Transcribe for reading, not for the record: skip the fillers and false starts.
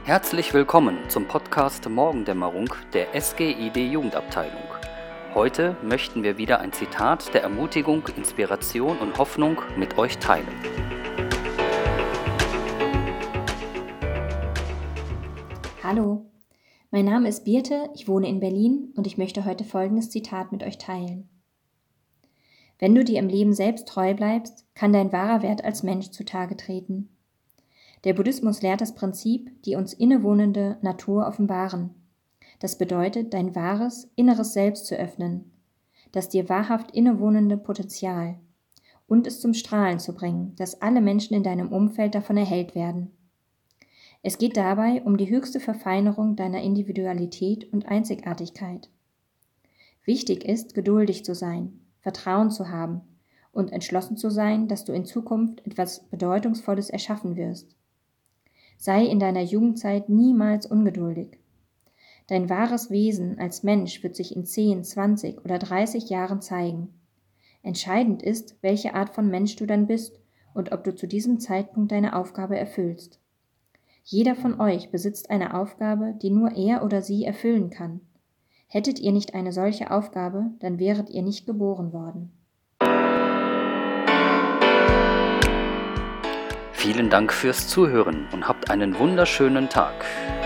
Herzlich willkommen zum Podcast Morgendämmerung der SGID Jugendabteilung. Heute möchten wir wieder ein Zitat der Ermutigung, Inspiration und Hoffnung mit euch teilen. Hallo, mein Name ist Birte, ich wohne in Berlin und ich möchte heute folgendes Zitat mit euch teilen. Wenn du dir im Leben selbst treu bleibst, kann dein wahrer Wert als Mensch zutage treten. Der Buddhismus lehrt das Prinzip, die uns innewohnende Natur offenbaren. Das bedeutet, dein wahres, inneres Selbst zu öffnen, das dir wahrhaft innewohnende Potenzial und es zum Strahlen zu bringen, dass alle Menschen in deinem Umfeld davon erhellt werden. Es geht dabei um die höchste Verfeinerung deiner Individualität und Einzigartigkeit. Wichtig ist, geduldig zu sein, Vertrauen zu haben und entschlossen zu sein, dass du in Zukunft etwas Bedeutungsvolles erschaffen wirst. Sei in deiner Jugendzeit niemals ungeduldig. Dein wahres Wesen als Mensch wird sich in 10, 20 oder 30 Jahren zeigen. Entscheidend ist, welche Art von Mensch du dann bist und ob du zu diesem Zeitpunkt deine Aufgabe erfüllst. Jeder von euch besitzt eine Aufgabe, die nur er oder sie erfüllen kann. Hättet ihr nicht eine solche Aufgabe, dann wäret ihr nicht geboren worden. Vielen Dank fürs Zuhören und habt einen wunderschönen Tag.